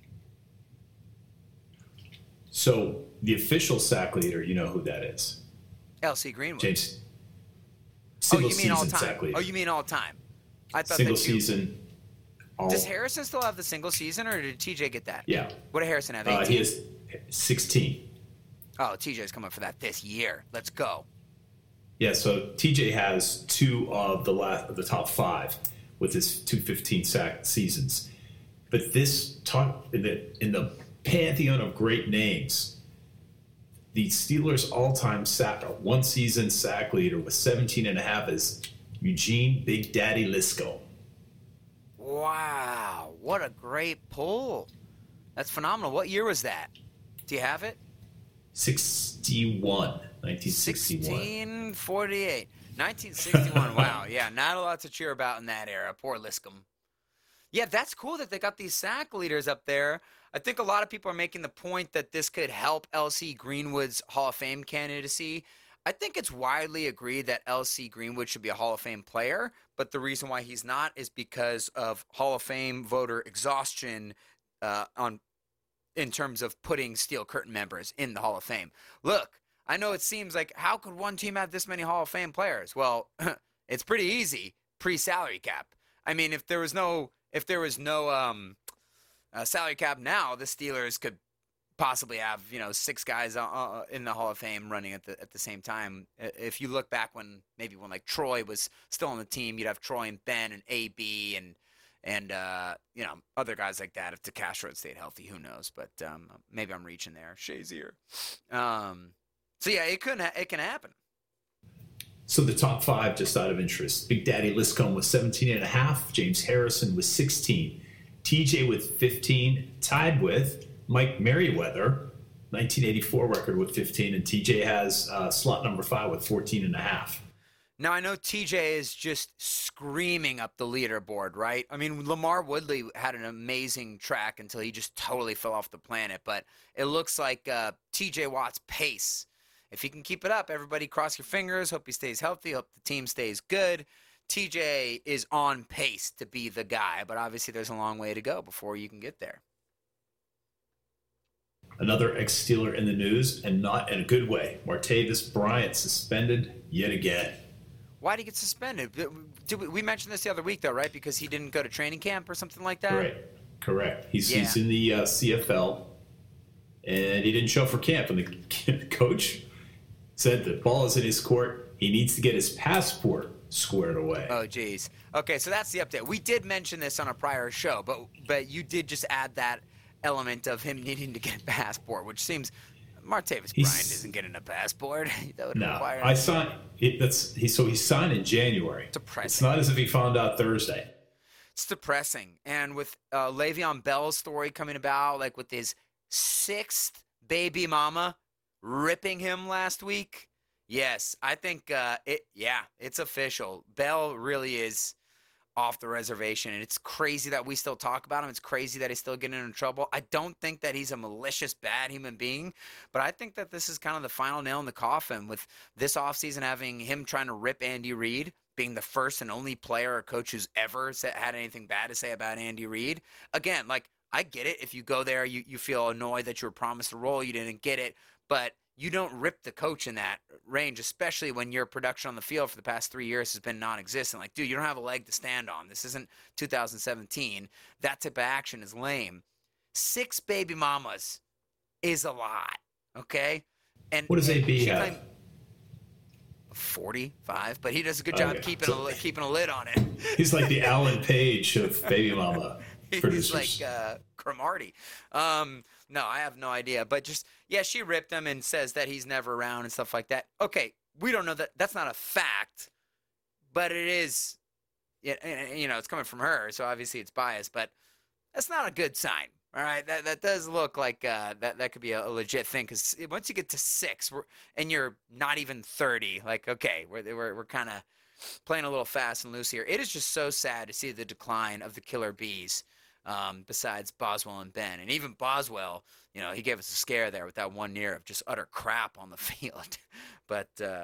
So the official sack leader, you know who that is? L.C. Greenwood. James. Oh, you mean Single all season time? sack leader. Oh, you mean all time? I thought Single that you, season. Does Harrison still have the single season, or did TJ get that? Yeah. What did Harrison have? 18? He has 16. Oh, TJ's coming for that this year. Let's go. Yeah, so TJ has 2 of the top 5 with his 215 sack seasons. But this in the pantheon of great names, the Steelers' all-time one season sack leader with 17 and a half is Eugene Big Daddy Lisco. Wow, what a great pull. That's phenomenal. What year was that? Do you have it? 1961. 1648. 1961. Wow, yeah, not a lot to cheer about in that era. Poor Liscombe. Yeah, that's cool that they got these sack leaders up there. I think a lot of people are making the point that this could help L.C. Greenwood's Hall of Fame candidacy. I think it's widely agreed that L.C. Greenwood should be a Hall of Fame player, but the reason why he's not is because of Hall of Fame voter exhaustion in terms of putting Steel Curtain members in the Hall of Fame. Look, I know it seems like, how could one team have this many Hall of Fame players? Well, it's pretty easy pre-salary cap. I mean, if there was no salary cap now, the Steelers could possibly have 6 guys in the Hall of Fame running at the same time. If you look back when like Troy was still on the team, you'd have Troy and Ben and AB and other guys like that. If DeCastro had stayed healthy, who knows? But maybe I'm reaching there. Shazier. So yeah, it can happen. So the top 5, just out of interest: Big Daddy Liscombe with 17 and a half, James Harrison with 16, TJ with 15, tied with Mike Merriweather, 1984 record with 15, and TJ has slot number 5 with 14 and a half. Now, I know TJ is just screaming up the leaderboard, right? I mean, Lamar Woodley had an amazing track until he just totally fell off the planet, but it looks like TJ Watt's pace, if he can keep it up, everybody cross your fingers, hope he stays healthy, hope the team stays good. TJ is on pace to be the guy, but obviously there's a long way to go before you can get there. Another ex-Steeler in the news, and not in a good way. Martavis Bryant suspended yet again. Why did he get suspended? We mentioned this the other week, though, right? Because he didn't go to training camp or something like that? Correct. He's in the CFL, and he didn't show up for camp. And the coach said the ball is in his court. He needs to get his passport squared away. Oh, geez. Okay, so that's the update. We did mention this on a prior show, but you did just add that element of him needing to get a passport, which seems Martavis Bryant isn't getting a passport. I signed it. So he signed in January. Depressing. It's not as if he found out Thursday. It's depressing. And with Le'Veon Bell's story coming about, like with his 6th baby mama ripping him last week, yes, I think it's official. Bell really is off the reservation, and it's crazy that we still talk about him. It's crazy that he's still getting into trouble. I don't think that he's a malicious, bad human being, but I think that this is kind of the final nail in the coffin with this offseason having him trying to rip Andy Reid, being the first and only player or coach who's ever had anything bad to say about Andy Reid. Again, like, I get it. If you go there, you feel annoyed that you were promised a role, you didn't get it, but you don't rip the coach in that range, especially when your production on the field for the past 3 years has been non-existent. Like, dude, you don't have a leg to stand on. This isn't 2017. That type of action is lame. 6 baby mamas is a lot, okay? And what does AB have? 45, but he does a good job keeping a lid on it. He's like the Alan Page of baby mama producers. He's like Cromartie. No, I have no idea. But just, she ripped him and says that he's never around and stuff like that. Okay, we don't know that. That's not a fact, but it is, it's coming from her, so obviously it's biased, but that's not a good sign. All right, that does look like that could be a legit thing, because once you get to 6 and you're not even 30, like, okay, we're kind of playing a little fast and loose here. It is just so sad to see the decline of the Killer Bees. Besides Boswell and Ben. And even Boswell, he gave us a scare there with that one year of just utter crap on the field. But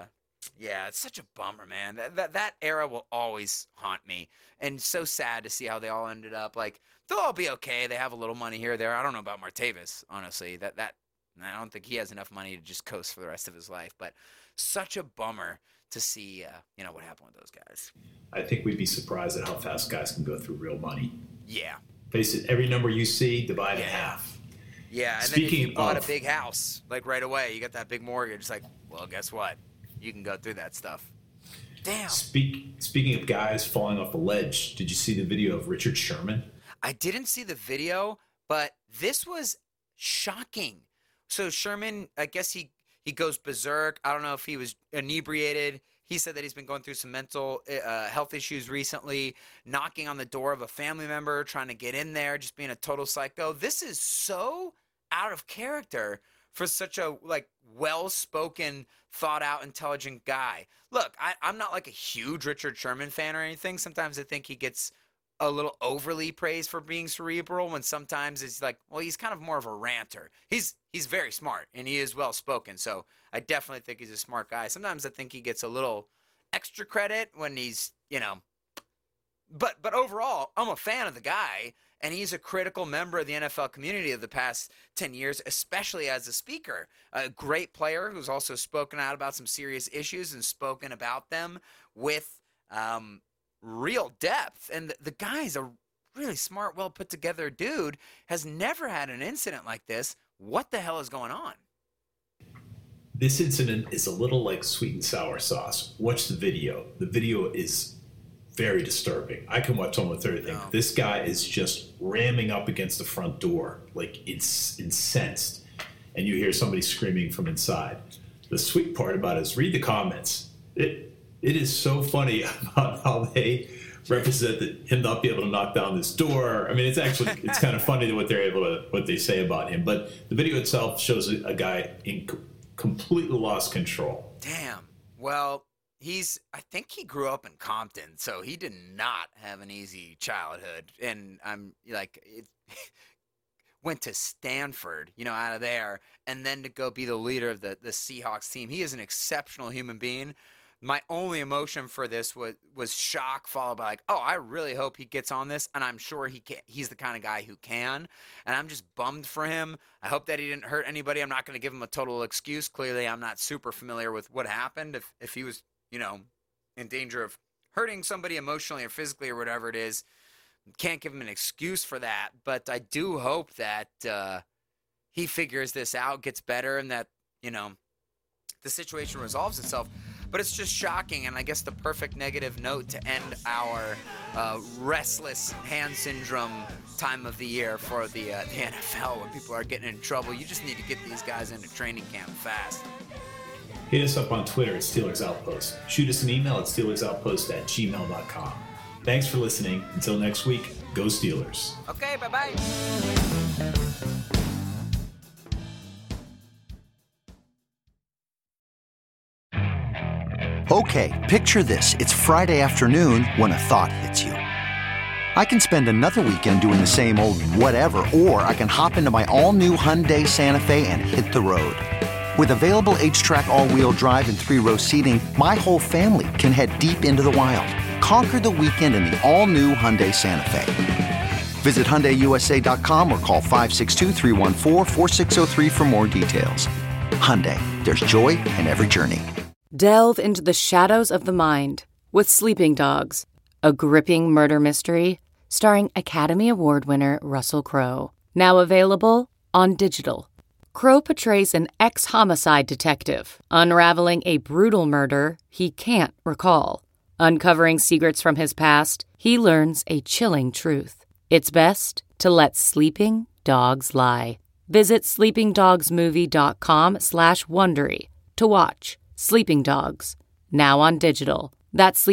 Yeah, it's such a bummer, man. That era will always haunt me, and so sad to see how they all ended up. Like they'll all be okay. They have a little money here or there. I don't know about Martavis, honestly. That I don't think he has enough money to just coast for the rest of his life. But such a bummer to see, what happened with those guys. I think we'd be surprised at how fast guys can go through real money. Yeah. Face it, every number you see, divide in half. Yeah, and then if you bought a big house, like right away, you got that big mortgage. It's like, well, guess what? You can go through that stuff. Damn. Speaking of guys falling off the ledge, did you see the video of Richard Sherman? I didn't see the video, but this was shocking. So Sherman, I guess he goes berserk. I don't know if he was inebriated. He said that he's been going through some mental health issues recently, knocking on the door of a family member, trying to get in there, just being a total psycho. This is so out of character for such a well-spoken, thought-out, intelligent guy. Look, I'm not like a huge Richard Sherman fan or anything. Sometimes I think he gets a little overly praised for being cerebral when sometimes it's like, well, he's kind of more of a ranter. He's very smart and he is well-spoken, so I definitely think he's a smart guy. Sometimes I think he gets a little extra credit when he's, but overall, I'm a fan of the guy, and he's a critical member of the NFL community of the past 10 years, especially as a speaker. A great player who's also spoken out about some serious issues and spoken about them with real depth. And the guy's a really smart, well put together dude, has never had an incident like this. What the hell is going on? This incident is a little like sweet and sour sauce. Watch the video. The video is very disturbing. I can watch almost everything. No. This guy is just ramming up against the front door, like it's incensed. And you hear somebody screaming from inside. The sweet part about it is read the comments. It is so funny about how they represent him not being able to knock down this door. I mean, it's kind of funny what they say about him. But the video itself shows a guy in completely lost control. Damn. Well, I think he grew up in Compton, so he did not have an easy childhood. And went to Stanford, out of there, and then to go be the leader of the Seahawks team. He is an exceptional human being. My only emotion for this was shock, followed by I really hope he gets on this, and I'm sure he's the kind of guy who can, and I'm just bummed for him. I hope that he didn't hurt anybody. I'm not going to give him a total excuse. Clearly, I'm not super familiar with what happened. If he was, in danger of hurting somebody emotionally or physically or whatever it is, can't give him an excuse for that. But I do hope that he figures this out, gets better, and that, the situation resolves itself. But it's just shocking, and I guess the perfect negative note to end our restless hand syndrome time of the year for the NFL when people are getting in trouble. You just need to get these guys into training camp fast. Hit us up on Twitter at Steelers Outpost. Shoot us an email at SteelersOutpost@gmail.com. Thanks for listening. Until next week, go Steelers. Okay, bye-bye. Okay, picture this. It's Friday afternoon when a thought hits you. I can spend another weekend doing the same old whatever, or I can hop into my all-new Hyundai Santa Fe and hit the road. With available H-Track all-wheel drive and 3-row seating, my whole family can head deep into the wild. Conquer the weekend in the all-new Hyundai Santa Fe. Visit HyundaiUSA.com or call 562-314-4603 for more details. Hyundai, there's joy in every journey. Delve into the shadows of the mind with Sleeping Dogs, a gripping murder mystery starring Academy Award winner Russell Crowe. Now available on digital. Crowe portrays an ex-homicide detective unraveling a brutal murder he can't recall. Uncovering secrets from his past, he learns a chilling truth. It's best to let sleeping dogs lie. Visit sleepingdogsmovie.com/Wondery to watch Sleeping Dogs, now on digital. That's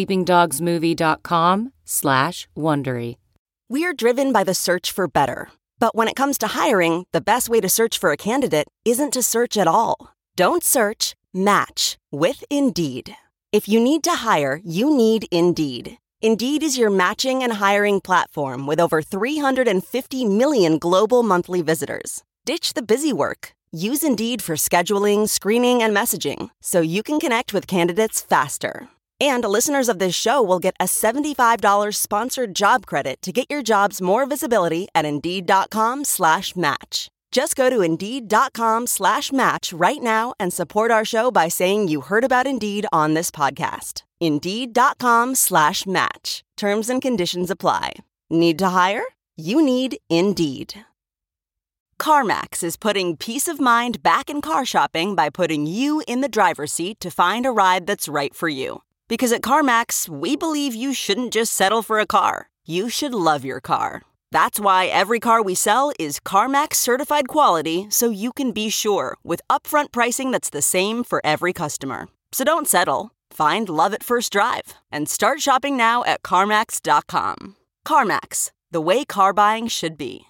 sleepingdogsmovie.com/Wondery. We're driven by the search for better. But when it comes to hiring, the best way to search for a candidate isn't to search at all. Don't search, match with Indeed. If you need to hire, you need Indeed. Indeed is your matching and hiring platform with over 350 million global monthly visitors. Ditch the busy work. Use Indeed for scheduling, screening, and messaging so you can connect with candidates faster. And listeners of this show will get a $75 sponsored job credit to get your jobs more visibility at Indeed.com/match. Just go to Indeed.com/match right now and support our show by saying you heard about Indeed on this podcast. Indeed.com/match. Terms and conditions apply. Need to hire? You need Indeed. CarMax is putting peace of mind back in car shopping by putting you in the driver's seat to find a ride that's right for you. Because at CarMax, we believe you shouldn't just settle for a car. You should love your car. That's why every car we sell is CarMax certified quality, so you can be sure with upfront pricing that's the same for every customer. So don't settle. Find love at first drive and start shopping now at CarMax.com. CarMax, the way car buying should be.